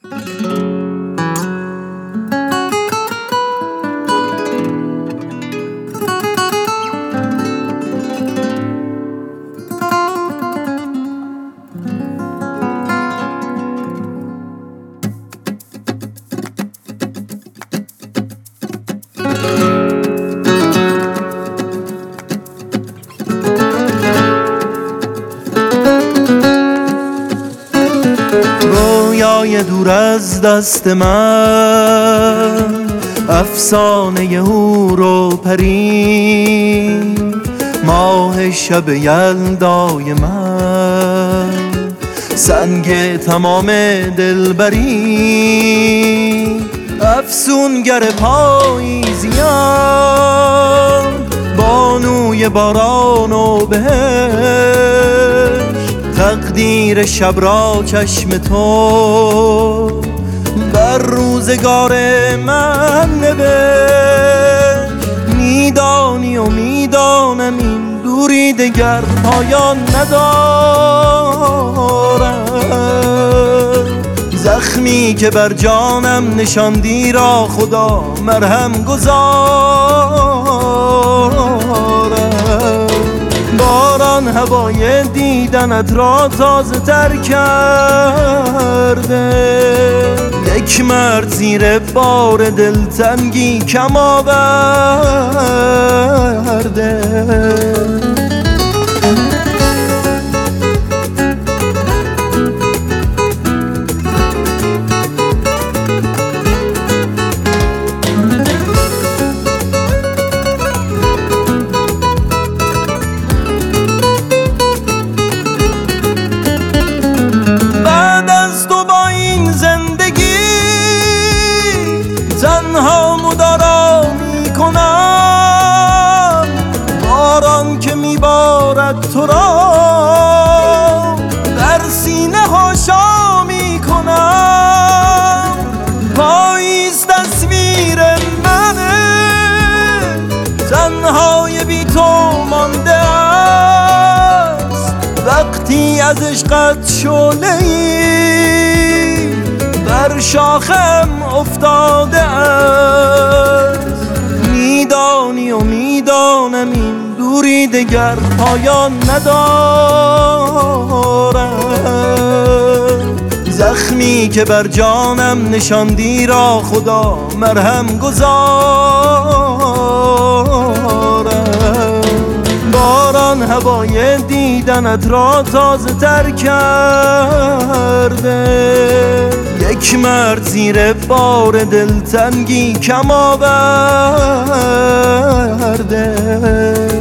رویای دور از دست من، افسانه حور و پری، ماه شب یلدای من، سنگ تمام دلبری، افسونگر پاییزیم، بانوی باران و بهشت، تقدیر شب را چشم تو بر روزگار من نوشت. میدانی و میدانم این دوری دگر پایان ندارد، زخمی که بر جانم نشاندی را خدا مرهم گذارد. باران هوای دیدنت را تازه تر کرده، یک مرد زیر بار دلتنگی کم آورده. تنها مدارا می کنم، باران که می بارد تو را در سینه هاشا می کنم. پاییز تصویر منه، تنهای بی تو مانده است، وقتی از عشقت شعله‌ای بر شاخم افتاده است. میدانی و میدانم این دوری دگر پایان ندارد، زخمی که بر جانم نشاندی را خدا مرهم گذارد. باران هوای دیدنت را تازه تر کرده، یک مرد زیر بار دلتنگی کم آورده.